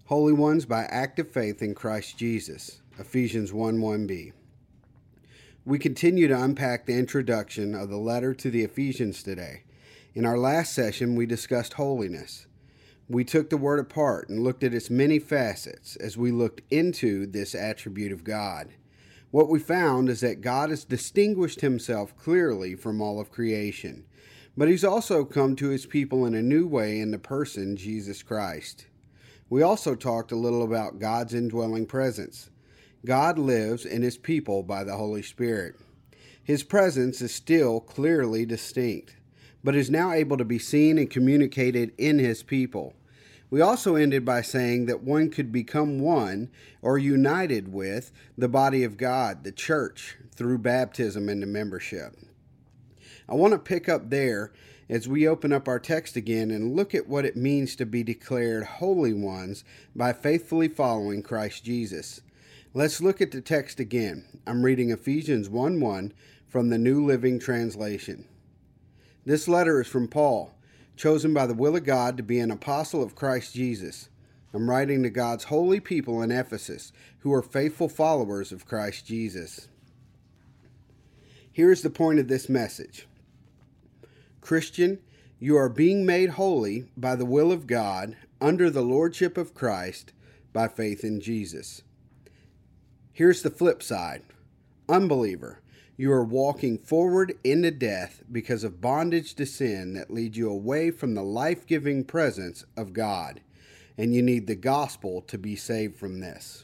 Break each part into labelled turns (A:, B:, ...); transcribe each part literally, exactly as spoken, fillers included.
A: Holy ones by active faith in Christ Jesus. Ephesians one one b. We continue to unpack the introduction of the letter to the Ephesians today. In our last session, we discussed holiness. We took the word apart and looked at its many facets as we looked into this attribute of God. What we found is that God has distinguished himself clearly from all of creation, but he's also come to his people in a new way in the person Jesus Christ. We also talked a little about God's indwelling presence. God lives in his people by the Holy Spirit. His presence is still clearly distinct, but is now able to be seen and communicated in his people. We also ended by saying that one could become one or united with the body of God, the church, through baptism into membership. I want to pick up there as we open up our text again and look at what it means to be declared holy ones by faithfully following Christ Jesus. Let's look at the text again. I'm reading Ephesians one one from the New Living Translation. This letter is from Paul, chosen by the will of God to be an apostle of Christ Jesus. I'm writing to God's holy people in Ephesus who are faithful followers of Christ Jesus. Here's the point of this message. Christian, you are being made holy by the will of God under the lordship of Christ by faith in Jesus. Here's the flip side. Unbeliever, you are walking forward into death because of bondage to sin that leads you away from the life-giving presence of God, and you need the gospel to be saved from this.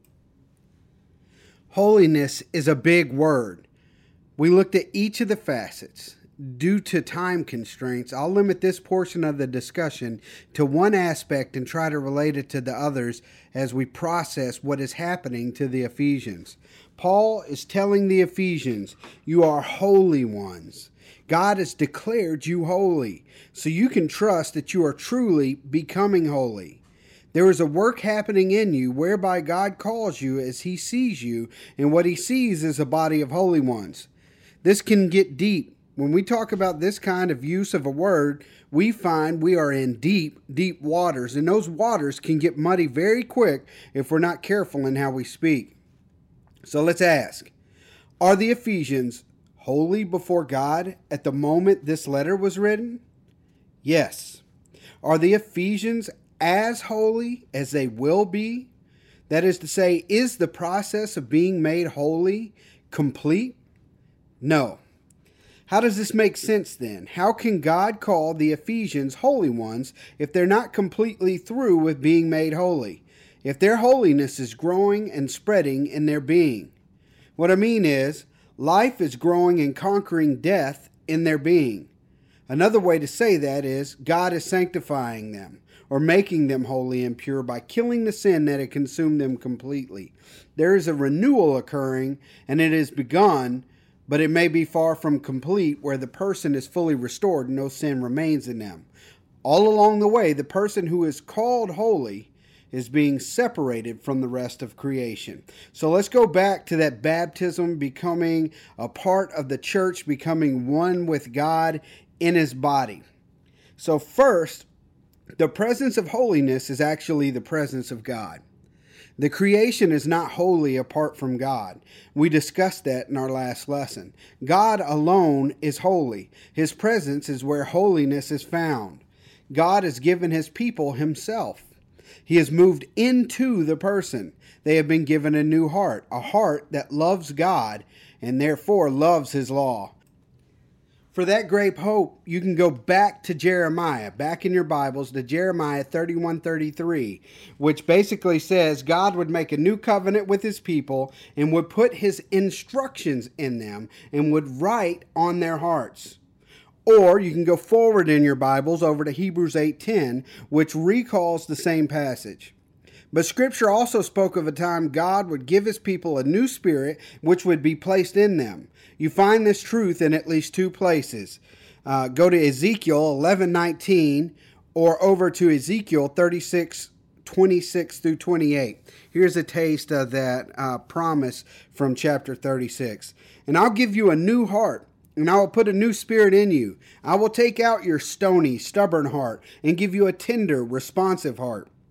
A: Holiness is a big word. We looked at each of the facets. Due to time constraints, I'll limit this portion of the discussion to one aspect and try to relate it to the others as we process what is happening to the Ephesians. Paul is telling the Ephesians, you are holy ones. God has declared you holy, so you can trust that you are truly becoming holy. There is a work happening in you whereby God calls you as he sees you, and what he sees is a body of holy ones. This can get deep. When we talk about this kind of use of a word, we find we are in deep, deep waters, and those waters can get muddy very quick if we're not careful in how we speak. So let's ask, are the Ephesians holy before God at the moment this letter was written? Yes. Are the Ephesians as holy as they will be? That is to say, is the process of being made holy complete? No. How does this make sense then? How can God call the Ephesians holy ones if they're not completely through with being made holy? If their holiness is growing and spreading in their being? What I mean is, life is growing and conquering death in their being. Another way to say that is, God is sanctifying them or making them holy and pure by killing the sin that had consumed them completely. There is a renewal occurring, and it has begun, but it may be far from complete where the person is fully restored and no sin remains in them. All along the way, the person who is called holy is being separated from the rest of creation. So let's go back to that baptism, becoming a part of the church, becoming one with God in his body. So first, the presence of holiness is actually the presence of God. The creation is not holy apart from God. We discussed that in our last lesson. God alone is holy. His presence is where holiness is found. God has given his people himself. He has moved into the person. They have been given a new heart, a heart that loves God and therefore loves his law. For that great hope, you can go back to Jeremiah, back in your Bibles, to Jeremiah thirty-one thirty-three, which basically says God would make a new covenant with his people and would put his instructions in them and would write on their hearts. Or you can go forward in your Bibles over to Hebrews eight ten, which recalls the same passage. But Scripture also spoke of a time God would give his people a new spirit which would be placed in them. You find this truth in at least two places. Uh, go to Ezekiel eleven nineteen or over to Ezekiel thirty-six twenty-six through twenty-eight. Here's a taste of that uh, promise from chapter thirty-six. And I'll give you a new heart, and I will put a new spirit in you. I will take out your stony, stubborn heart and give you a tender, responsive heart.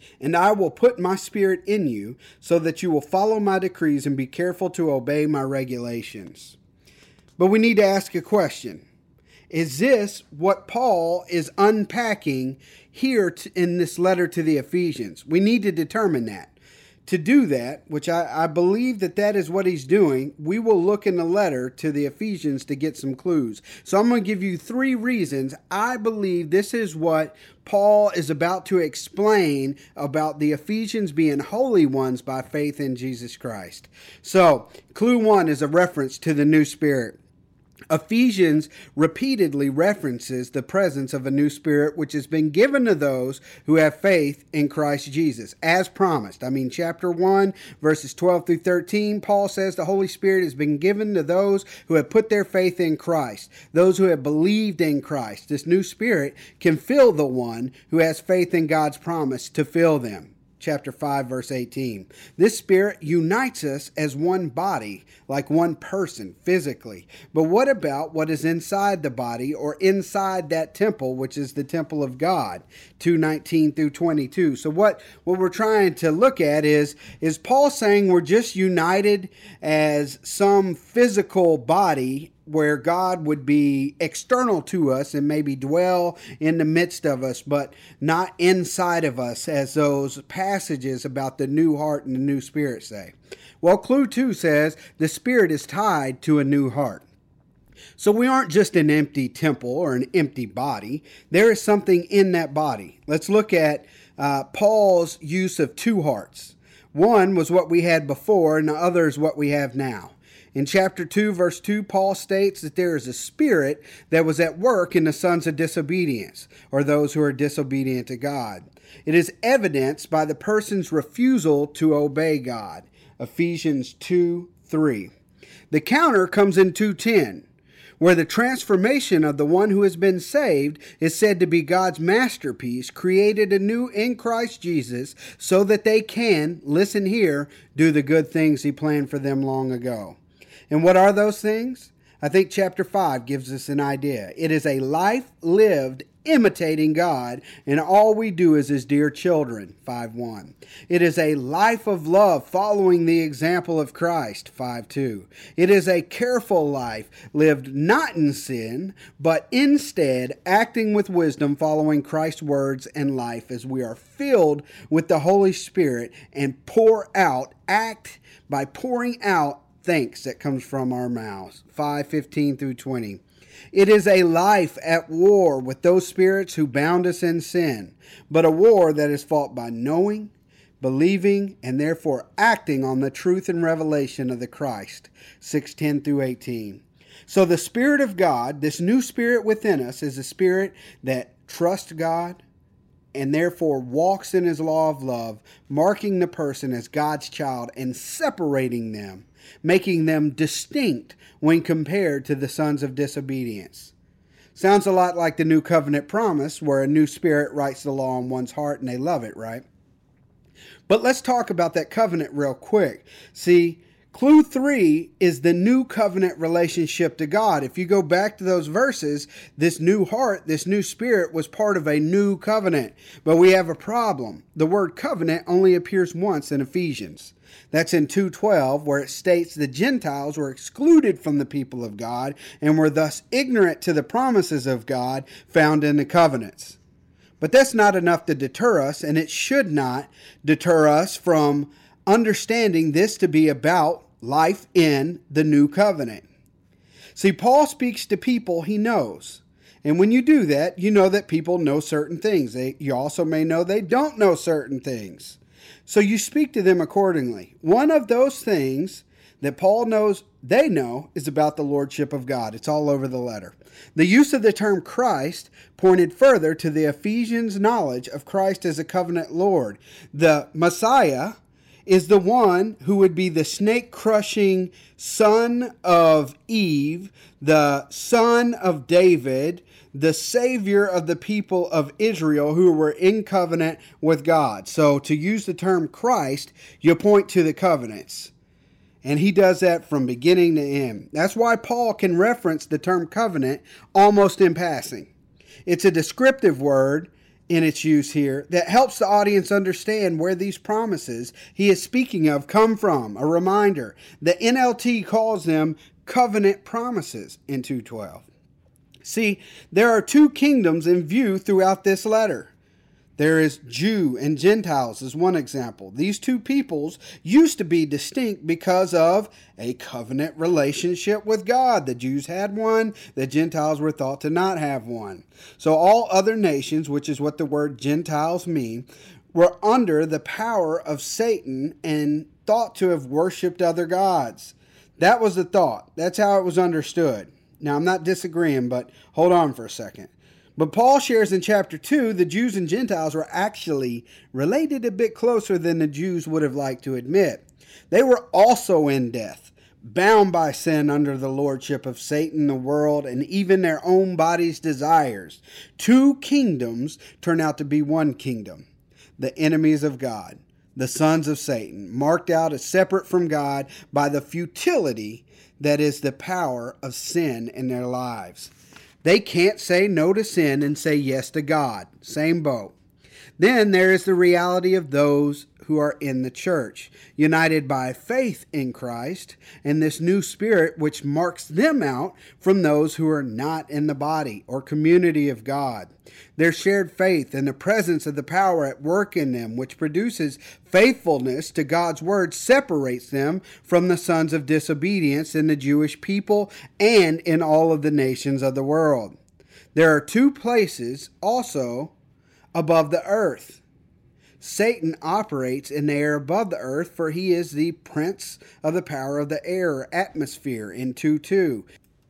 A: And I will put my spirit in you so that you will follow my decrees and be careful to obey my regulations. But we need to ask a question. Is this what Paul is unpacking here in this letter to the Ephesians? We need to determine that. To do that, which I, I believe that that is what he's doing, we will look in the letter to the Ephesians to get some clues. So I'm going to give you three reasons I believe this is what Paul is about to explain about the Ephesians being holy ones by faith in Jesus Christ. So, clue one is a reference to the new spirit. Ephesians repeatedly references the presence of a new spirit which has been given to those who have faith in Christ Jesus, as promised. I mean, chapter one, verses twelve through thirteen, Paul says the Holy Spirit has been given to those who have put their faith in Christ, those who have believed in Christ. This new spirit can fill the one who has faith in God's promise to fill them. Chapter five, verse eighteen. This spirit unites us as one body, like one person, physically. But what about what is inside the body or inside that temple, which is the temple of God? two nineteen through twenty-two. So what, what we're trying to look at is, is Paul saying we're just united as some physical body where God would be external to us and maybe dwell in the midst of us, but not inside of us, as those passages about the new heart and the new spirit say. Well, clue two says the spirit is tied to a new heart. So we aren't just an empty temple or an empty body. There is something in that body. Let's look at uh, Paul's use of two hearts. One was what we had before, and the other is what we have now. In chapter two, verse two, Paul states that there is a spirit that was at work in the sons of disobedience, or those who are disobedient to God. It is evidenced by the person's refusal to obey God. Ephesians two three. The counter comes in two ten, where the transformation of the one who has been saved is said to be God's masterpiece, created anew in Christ Jesus, so that they can, listen here, do the good things he planned for them long ago. And what are those things? I think chapter five gives us an idea. It is a life lived imitating God, and all we do is his dear children, five one. It is a life of love following the example of Christ, five two. It is a careful life lived not in sin, but instead acting with wisdom following Christ's words and life as we are filled with the Holy Spirit and pour out, act by pouring out thanks that comes from our mouths, five fifteen through twenty. It is a life at war with those spirits who bound us in sin, but a war that is fought by knowing, believing, and therefore acting on the truth and revelation of the Christ, six ten through eighteen. So the Spirit of God, this new spirit within us, is a spirit that trusts God and therefore walks in his law of love, marking the person as God's child and separating them, making them distinct when compared to the sons of disobedience. Sounds a lot like the new covenant promise, where a new spirit writes the law on one's heart and they love it, right? But let's talk about that covenant real quick. See, clue three is the new covenant relationship to God. If you go back to those verses, this new heart, this new spirit was part of a new covenant. But we have a problem. The word covenant only appears once in Ephesians. That's in two twelve, where it states the Gentiles were excluded from the people of God and were thus ignorant to the promises of God found in the covenants. But that's not enough to deter us, and it should not deter us from understanding this to be about life in the new covenant. See, Paul speaks to people he knows. And when you do that, you know that people know certain things. They, you also may know they don't know certain things. So you speak to them accordingly. One of those things that Paul knows they know is about the lordship of God. It's all over the letter. The use of the term Christ pointed further to the Ephesians' knowledge of Christ as a covenant Lord. The Messiah is the one who would be the snake-crushing son of Eve, the son of David, the Savior of the people of Israel who were in covenant with God. So to use the term Christ, you point to the covenants. And he does that from beginning to end. That's why Paul can reference the term covenant almost in passing. It's a descriptive word, in its use here that helps the audience understand where these promises he is speaking of come from. A reminder, the N L T calls them covenant promises in two twelve. See, there are two kingdoms in view throughout this letter. There is Jew and Gentiles as one example. These two peoples used to be distinct because of a covenant relationship with God. The Jews had one, the Gentiles were thought to not have one. So all other nations, which is what the word Gentiles mean, were under the power of Satan and thought to have worshipped other gods. That was the thought. That's how it was understood. Now, I'm not disagreeing, but hold on for a second. But Paul shares in chapter two, the Jews and Gentiles were actually related a bit closer than the Jews would have liked to admit. They were also in death, bound by sin under the lordship of Satan, the world, and even their own bodies' desires. Two kingdoms turn out to be one kingdom, the enemies of God, the sons of Satan, marked out as separate from God by the futility that is the power of sin in their lives. They can't say no to sin and say yes to God. Same boat. Then there is the reality of those who are in the church, united by faith in Christ and this new spirit which marks them out from those who are not in the body or community of God. Their shared faith and the presence of the power at work in them, which produces faithfulness to God's word, separates them from the sons of disobedience in the Jewish people and in all of the nations of the world. There are two places also above the earth. Satan operates in the air above the earth, for he is the prince of the power of the air or atmosphere in two two.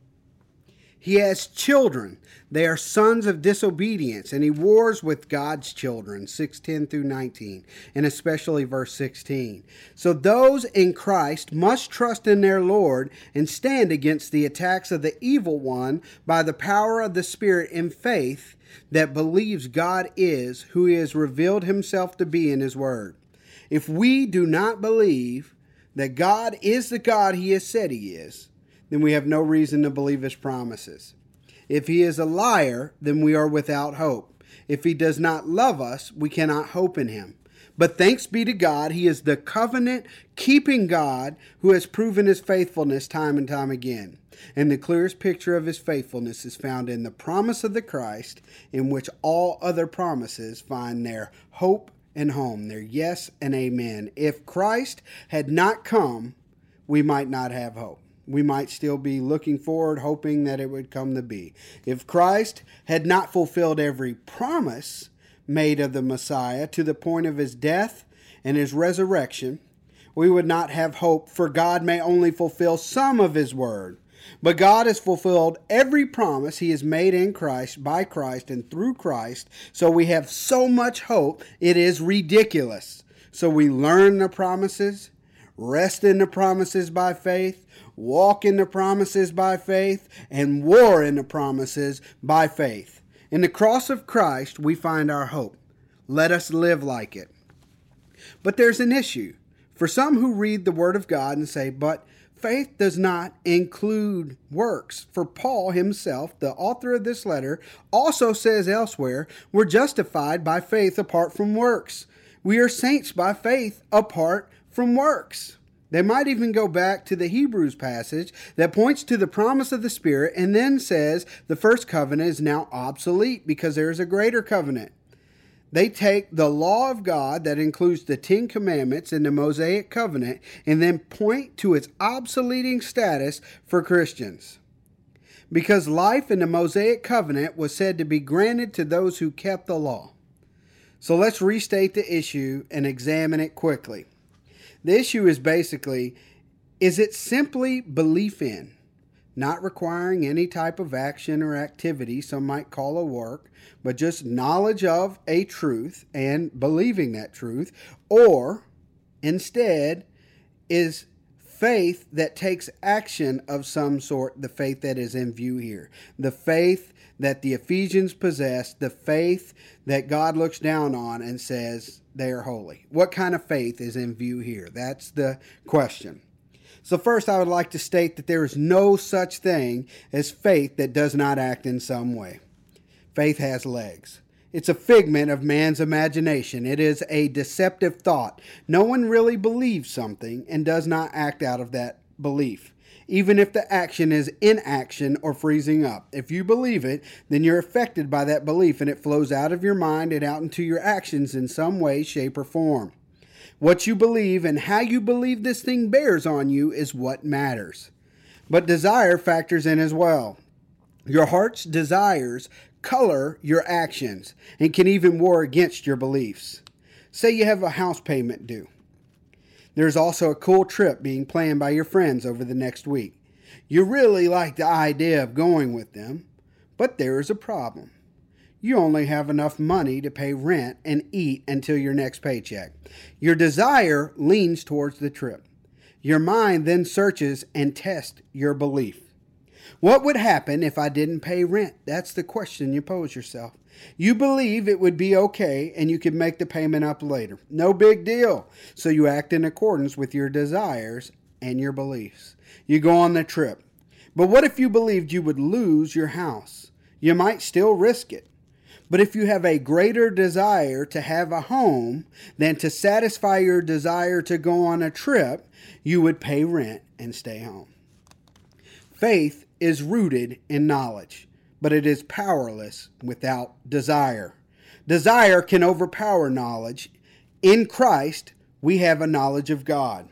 A: He has children. They are sons of disobedience, and he wars with God's children, six ten through nineteen, and especially verse sixteen. So those in Christ must trust in their Lord and stand against the attacks of the evil one by the power of the Spirit in faith that believes God is who he has revealed himself to be in his word. If we do not believe that God is the God he has said he is, then we have no reason to believe his promises. If he is a liar, then we are without hope. If he does not love us, we cannot hope in him. But thanks be to God, he is the covenant-keeping God who has proven his faithfulness time and time again. And the clearest picture of his faithfulness is found in the promise of the Christ, in which all other promises find their hope and home, their yes and amen. If Christ had not come, we might not have hope. We might still be looking forward, hoping that it would come to be. If Christ had not fulfilled every promise made of the Messiah to the point of his death and his resurrection, we would not have hope, for God may only fulfill some of his word. But God has fulfilled every promise he has made in Christ, by Christ, and through Christ, so we have so much hope, it is ridiculous. So we learn the promises, rest in the promises by faith, walk in the promises by faith, and war in the promises by faith. In the cross of Christ, we find our hope. Let us live like it. But there's an issue. For some who read the Word of God and say, but faith does not include works. For Paul himself, the author of this letter, also says elsewhere, we're justified by faith apart from works. We are saints by faith apart from works. They might even go back to the Hebrews passage that points to the promise of the Spirit and then says the first covenant is now obsolete because there is a greater covenant. They take the law of God that includes the Ten Commandments and the Mosaic covenant and then point to its obsoleting status for Christians. Because life in the Mosaic covenant was said to be granted to those who kept the law. So let's restate the issue and examine it quickly. The issue is basically, is it simply belief in, not requiring any type of action or activity some might call a work, but just knowledge of a truth and believing that truth, or instead is faith that takes action of some sort, the faith that is in view here, the faith that the Ephesians possess, the faith that God looks down on and says they are holy. What kind of faith is in view here? That's the question. So first, I would like to state that there is no such thing as faith that does not act in some way. Faith has legs. It's a figment of man's imagination. It is a deceptive thought. No one really believes something and does not act out of that belief, even if the action is inaction or freezing up. If you believe it, then you're affected by that belief, and it flows out of your mind and out into your actions in some way, shape, or form. What you believe and how you believe this thing bears on you is what matters. But desire factors in as well. Your heart's desires color your actions and can even war against your beliefs. Say you have a house payment due. There's also a cool trip being planned by your friends over the next week. You really like the idea of going with them, but there is a problem. You only have enough money to pay rent and eat until your next paycheck. Your desire leans towards the trip. Your mind then searches and tests your belief. What would happen if I didn't pay rent? That's the question you pose yourself. You believe it would be okay and you could make the payment up later. No big deal. So you act in accordance with your desires and your beliefs. You go on the trip. But what if you believed you would lose your house? You might still risk it. But if you have a greater desire to have a home than to satisfy your desire to go on a trip, you would pay rent and stay home. Faith is rooted in knowledge, but it is powerless without desire. Desire can overpower knowledge. In Christ, we have a knowledge of God.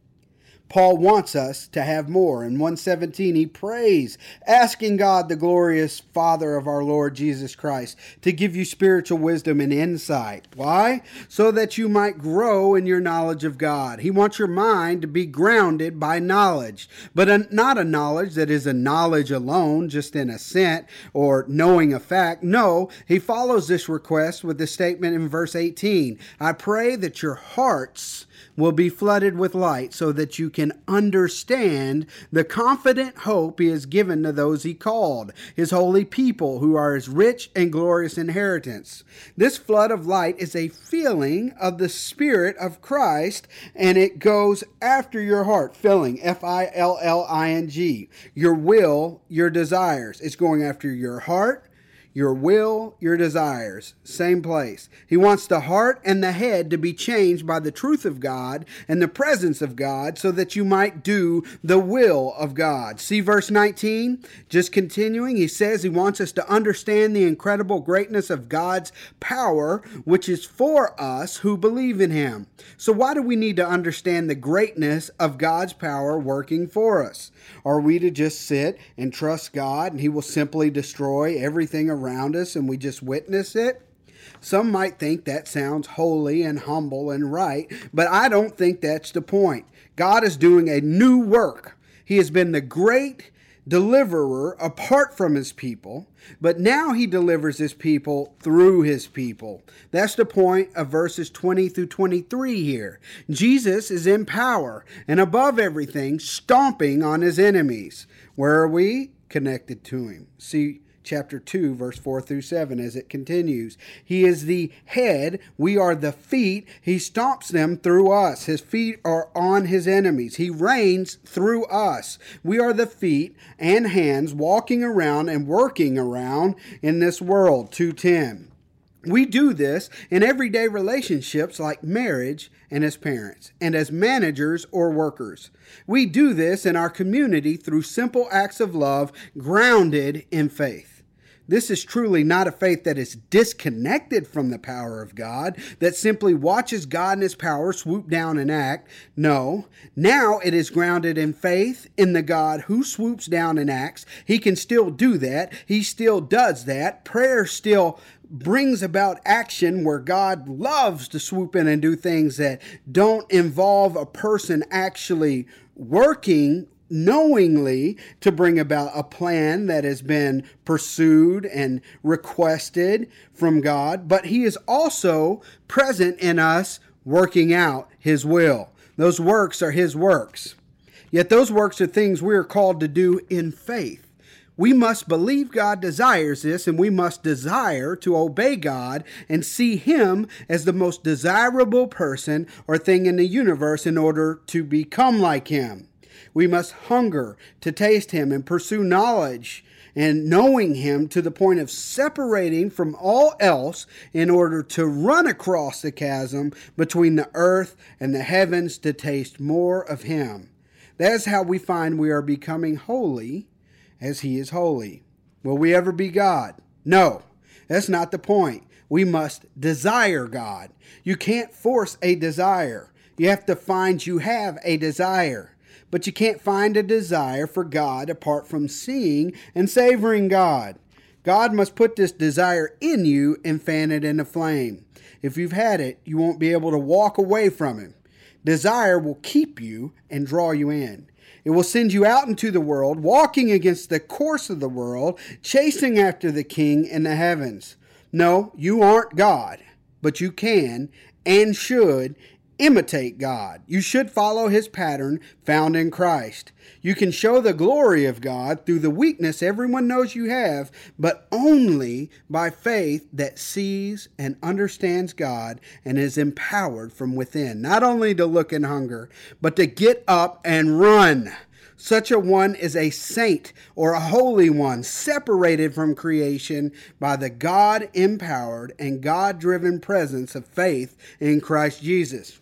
A: Paul wants us to have more. In one seventeen, he prays, asking God, the glorious Father of our Lord Jesus Christ, to give you spiritual wisdom and insight. Why? So that you might grow in your knowledge of God. He wants your mind to be grounded by knowledge, but a, not a knowledge that is a knowledge alone, just in assent or knowing a fact. No, he follows this request with the statement in verse eighteen, I pray that your hearts will be flooded with light so that you can understand the confident hope he has given to those he called, his holy people who are his rich and glorious inheritance. This flood of light is a feeling of the Spirit of Christ, and it goes after your heart, filling, F I L L I N G, your will, your desires. It's going after your heart, your will, your desires, same place. He wants the heart and the head to be changed by the truth of God and the presence of God so that you might do the will of God. See verse nineteen? Just continuing, he says he wants us to understand the incredible greatness of God's power, which is for us who believe in him. So why do we need to understand the greatness of God's power working for us? Are we to just sit and trust God and he will simply destroy everything around us and we just witness it? Some might think that sounds holy and humble and right, but I don't think that's the point. God is doing a new work. He has been the great deliverer apart from his people, but now he delivers his people through his people. That's the point of verses twenty through twenty-three here. Jesus is in power and above everything, stomping on his enemies. Where are we? Connected to him. See chapter two, verse four through seven, as it continues. He is the head. We are the feet. He stomps them through us. His feet are on his enemies. He reigns through us. We are the feet and hands walking around and working around in this world. two ten. We do this in everyday relationships like marriage and as parents and as managers or workers. We do this in our community through simple acts of love grounded in faith. This is truly not a faith that is disconnected from the power of God, that simply watches God and his power swoop down and act. No, now it is grounded in faith in the God who swoops down and acts. He can still do that. He still does that. Prayer still brings about action where God loves to swoop in and do things that don't involve a person actually working knowingly to bring about a plan that has been pursued and requested from God, but he is also present in us working out his will. Those works are his works. Yet those works are things we are called to do in faith. We must believe God desires this, and we must desire to obey God and see him as the most desirable person or thing in the universe in order to become like him. We must hunger to taste him and pursue knowledge and knowing him to the point of separating from all else in order to run across the chasm between the earth and the heavens to taste more of him. That is how we find we are becoming holy as he is holy. Will we ever be God? No, that's not the point. We must desire God. You can't force a desire. You have to find you have a desire. But you can't find a desire for God apart from seeing and savoring God. God must put this desire in you and fan it into flame. If you've had it, you won't be able to walk away from him. Desire will keep you and draw you in. It will send you out into the world, walking against the course of the world, chasing after the King in the heavens. No, you aren't God, but you can and should imitate God. You should follow his pattern found in Christ. You can show the glory of God through the weakness everyone knows you have, but only by faith that sees and understands God and is empowered from within, not only to look and hunger, but to get up and run. Such a one is a saint or a holy one, separated from creation by the God-empowered and God-driven presence of faith in Christ Jesus.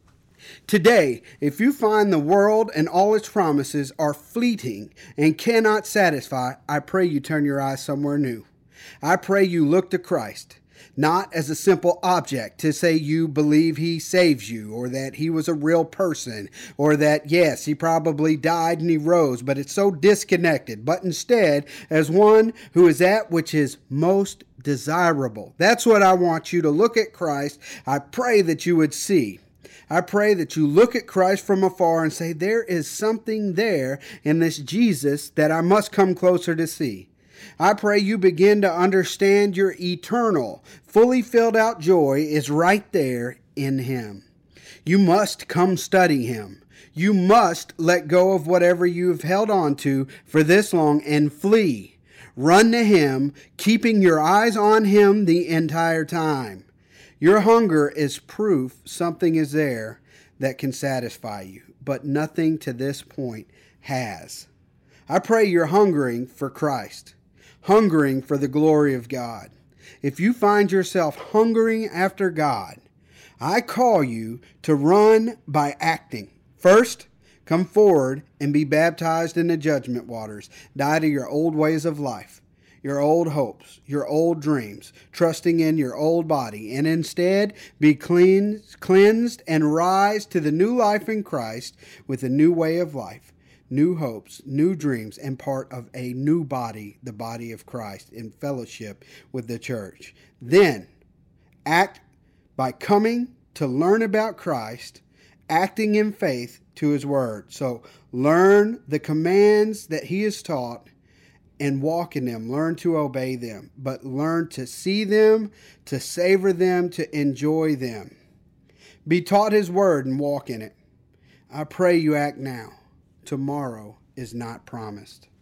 A: Today, if you find the world and all its promises are fleeting and cannot satisfy, I pray you turn your eyes somewhere new. I pray you look to Christ, not as a simple object to say you believe he saves you, or that he was a real person, or that, yes, he probably died and he rose, but it's so disconnected, but instead as one who is that which is most desirable. That's what I want you to look at Christ. I pray that you would see. I pray that you look at Christ from afar and say, there is something there in this Jesus that I must come closer to see. I pray you begin to understand your eternal, fully filled out joy is right there in him. You must come study him. You must let go of whatever you have held on to for this long and flee. Run to him, keeping your eyes on him the entire time. Your hunger is proof something is there that can satisfy you, but nothing to this point has. I pray you're hungering for Christ, hungering for the glory of God. If you find yourself hungering after God, I call you to run by acting. First, come forward and be baptized in the judgment waters. Die to your old ways of life, your old hopes, your old dreams, trusting in your old body, and instead be cleansed, cleansed and rise to the new life in Christ with a new way of life, new hopes, new dreams, and part of a new body, the body of Christ, in fellowship with the church. Then act by coming to learn about Christ, acting in faith to his word. So learn the commands that he has taught and walk in them. Learn to obey them, but learn to see them, to savor them, to enjoy them. Be taught his word and walk in it. I pray you act now. Tomorrow is not promised.